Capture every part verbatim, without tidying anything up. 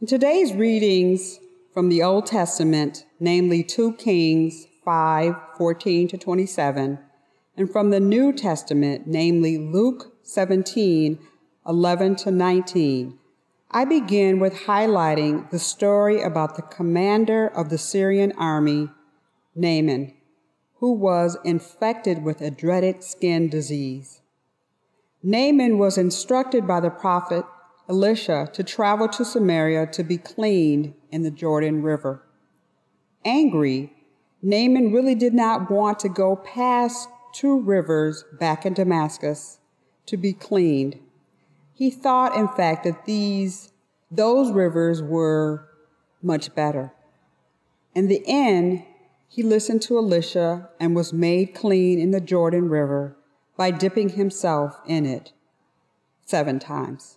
In today's readings from the Old Testament, namely two Kings five, fourteen to twenty-seven, and from the New Testament, namely Luke seventeen, eleven to nineteen, I begin with highlighting the story about the commander of the Syrian army, Naaman, who was infected with a dreaded skin disease. Naaman was instructed by the prophet Elisha to travel to Samaria to be cleaned in the Jordan River. Angry, Naaman really did not want to go past two rivers back in Damascus to be cleaned. He thought, in fact, that these, those rivers were much better. In the end, he listened to Elisha and was made clean in the Jordan River by dipping himself in it seven times.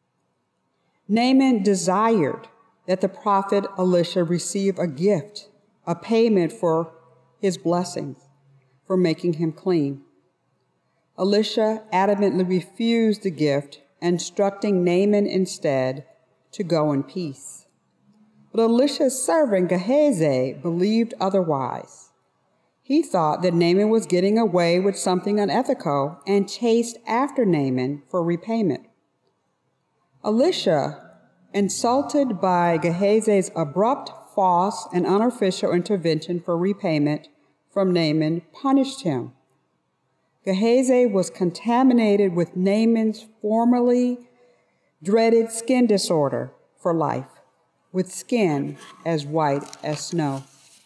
Naaman desired that the prophet Elisha receive a gift, a payment for his blessings, for making him clean. Elisha adamantly refused the gift, instructing Naaman instead to go in peace. But Elisha's servant Gehazi believed otherwise. He thought that Naaman was getting away with something unethical and chased after Naaman for repayment. Elisha, insulted by Gehazi's abrupt, false, and unofficial intervention for repayment from Naaman, punished him. Gehazi was contaminated with Naaman's formerly dreaded skin disorder for life, with skin as white as snow.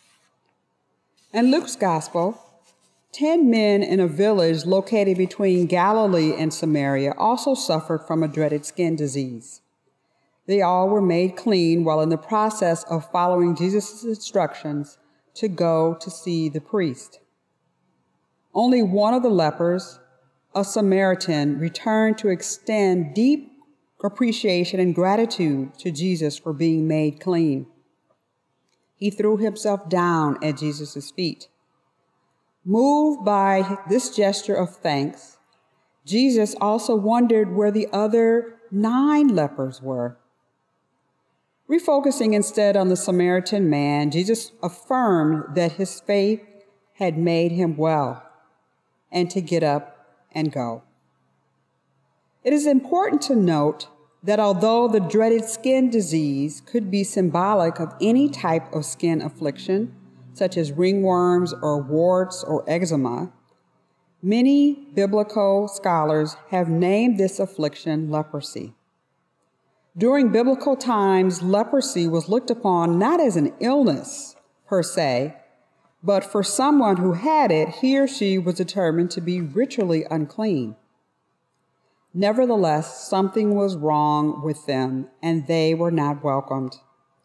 In Luke's Gospel, ten men in a village located between Galilee and Samaria also suffered from a dreaded skin disease. They all were made clean while in the process of following Jesus' instructions to go to see the priest. Only one of the lepers, a Samaritan, returned to extend deep appreciation and gratitude to Jesus for being made clean. He threw himself down at Jesus' feet. Moved by this gesture of thanks, Jesus also wondered where the other nine lepers were. Refocusing instead on the Samaritan man, Jesus affirmed that his faith had made him well and to get up and go. It is important to note that although the dreaded skin disease could be symbolic of any type of skin affliction, such as ringworms or warts or eczema, many biblical scholars have named this affliction leprosy. During biblical times, leprosy was looked upon not as an illness per se, but for someone who had it, he or she was determined to be ritually unclean. Nevertheless, something was wrong with them, and they were not welcomed.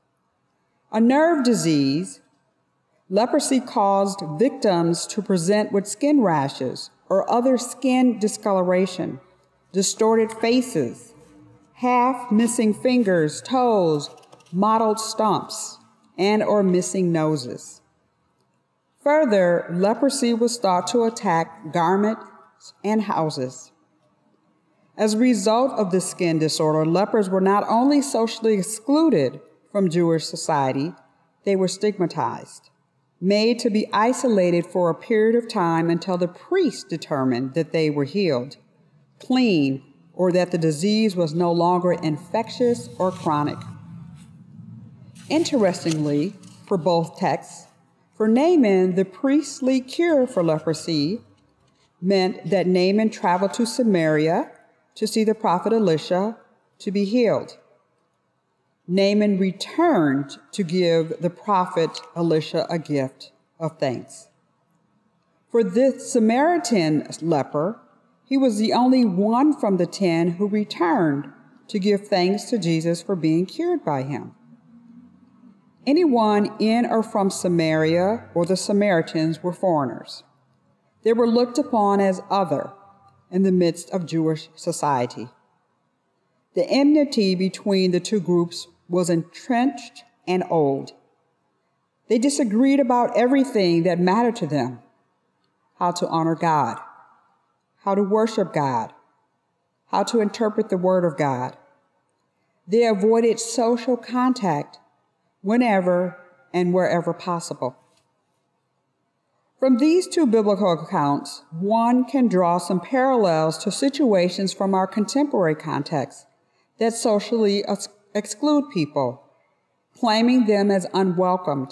A nerve disease, leprosy caused victims to present with skin rashes or other skin discoloration, distorted faces, half missing fingers, toes, mottled stumps, and or missing noses. Further, leprosy was thought to attack garments and houses. As a result of the skin disorder, lepers were not only socially excluded from Jewish society, they were stigmatized, made to be isolated for a period of time until the priest determined that they were healed, clean, or that the disease was no longer infectious or chronic. Interestingly, for both texts, for Naaman, the priestly cure for leprosy meant that Naaman traveled to Samaria to see the prophet Elisha to be healed. Naaman returned to give the prophet Elisha a gift of thanks. For this Samaritan leper, he was the only one from the ten who returned to give thanks to Jesus for being cured by him. Anyone in or from Samaria or the Samaritans were foreigners. They were looked upon as other in the midst of Jewish society. The enmity between the two groups was entrenched and old. They disagreed about everything that mattered to them: how to honor God, how to worship God, how to interpret the Word of God. They avoided social contact whenever and wherever possible. From these two biblical accounts, one can draw some parallels to situations from our contemporary context that socially ex- exclude people, claiming them as unwelcomed.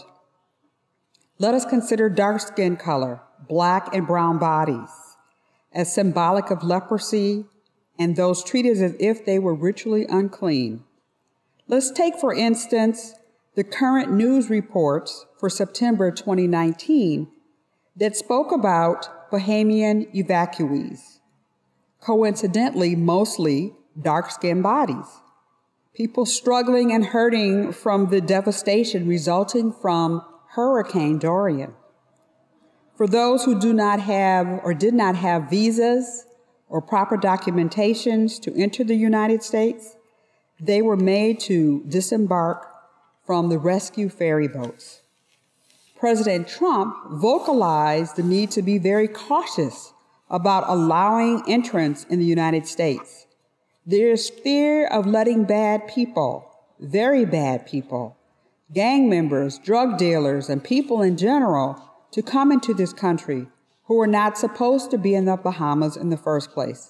Let us consider dark skin color, black and brown bodies, as symbolic of leprosy and those treated as if they were ritually unclean. Let's take, for instance, the current news reports for September twenty nineteen that spoke about Bahamian evacuees, coincidentally mostly dark-skinned bodies, people struggling and hurting from the devastation resulting from Hurricane Dorian. For those who do not have or did not have visas or proper documentations to enter the United States, they were made to disembark from the rescue ferry boats. President Trump vocalized the need to be very cautious about allowing entrance in the United States. There is fear of letting bad people, very bad people, gang members, drug dealers, and people in general to come into this country who are not supposed to be in the Bahamas in the first place.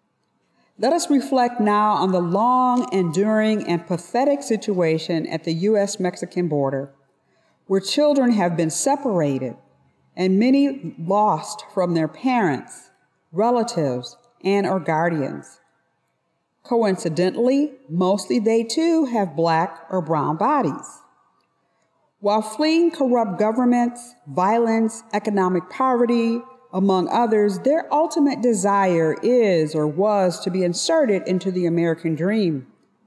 Let us reflect now on the long, enduring, and pathetic situation at the U S Mexican border, where children have been separated and many lost from their parents, relatives, and or guardians. Coincidentally, mostly they too have black or brown bodies. While fleeing corrupt governments, violence, economic poverty, among others, their ultimate desire is or was to be inserted into the American dream.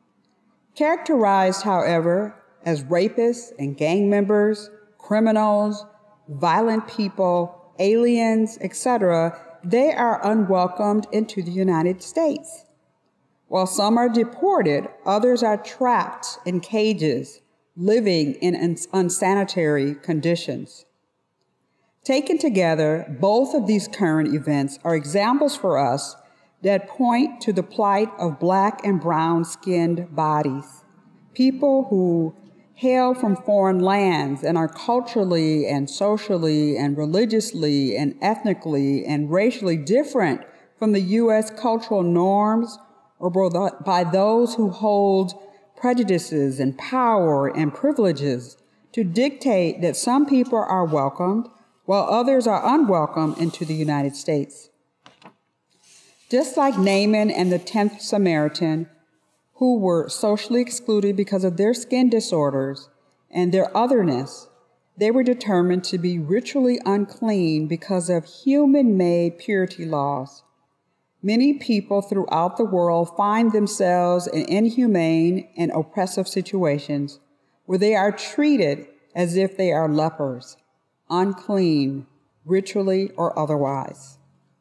Characterized, however, as rapists and gang members, criminals, violent people, aliens, et cetera, they are unwelcomed into the United States. While some are deported, others are trapped in cages, living in unsanitary conditions. Taken together, both of these current events are examples for us that point to the plight of black and brown-skinned bodies, people who hail from foreign lands and are culturally and socially and religiously and ethnically and racially different from the U S cultural norms or by those who hold prejudices and power and privileges to dictate that some people are welcomed while others are unwelcome into the United States. Just like Naaman and the tenth Samaritan, who were socially excluded because of their skin disorders and their otherness, they were determined to be ritually unclean because of human-made purity laws. Many people throughout the world find themselves in inhumane and oppressive situations where they are treated as if they are lepers, unclean, ritually or otherwise.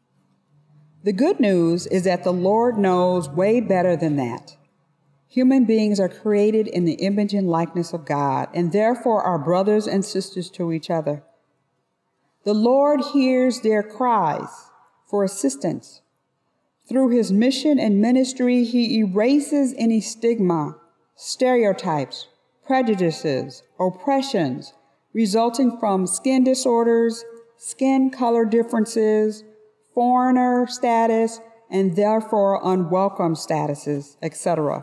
The good news is that the Lord knows way better than that. Human beings are created in the image and likeness of God, and therefore are brothers and sisters to each other. The Lord hears their cries for assistance. Through his mission and ministry, he erases any stigma, stereotypes, prejudices, oppressions resulting from skin disorders, skin color differences, foreigner status, and therefore unwelcome statuses, et cetera.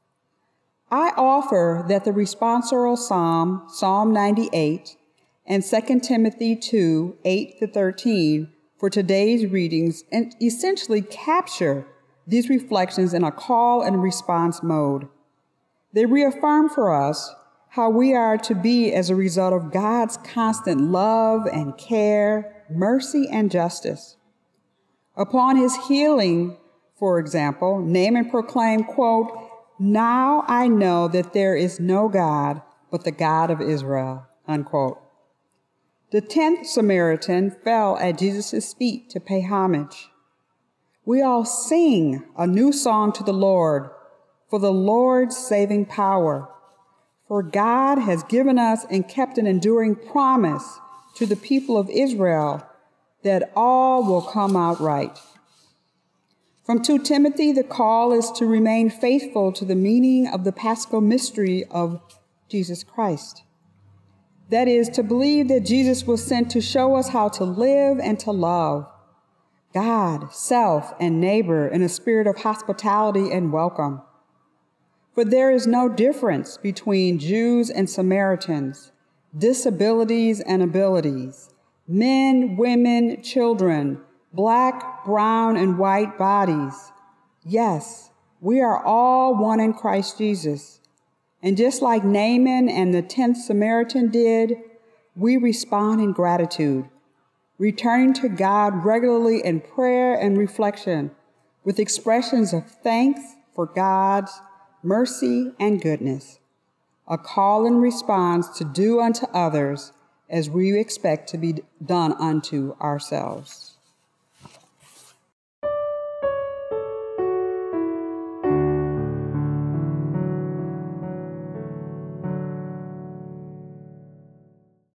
I offer that the responsorial psalm, Psalm ninety-eight, and Second Timothy two, eight to thirteen, for today's readings and essentially capture these reflections in a call and response mode. They reaffirm for us how we are to be as a result of God's constant love and care, mercy and justice. Upon his healing, for example, Naaman proclaimed, quote, "Now I know that there is no God but the God of Israel," unquote. The tenth Samaritan fell at Jesus' feet to pay homage. We all sing a new song to the Lord for the Lord's saving power. For God has given us and kept an enduring promise to the people of Israel that all will come out right. From Second Timothy, the call is to remain faithful to the meaning of the Paschal mystery of Jesus Christ. That is, to believe that Jesus was sent to show us how to live and to love God, self, and neighbor in a spirit of hospitality and welcome. For there is no difference between Jews and Samaritans, disabilities and abilities, men, women, children, black, brown, and white bodies. Yes, we are all one in Christ Jesus. And just like Naaman and the tenth Samaritan did, we respond in gratitude, returning to God regularly in prayer and reflection with expressions of thanks for God's mercy and goodness, a call and response to do unto others as we expect to be done unto ourselves.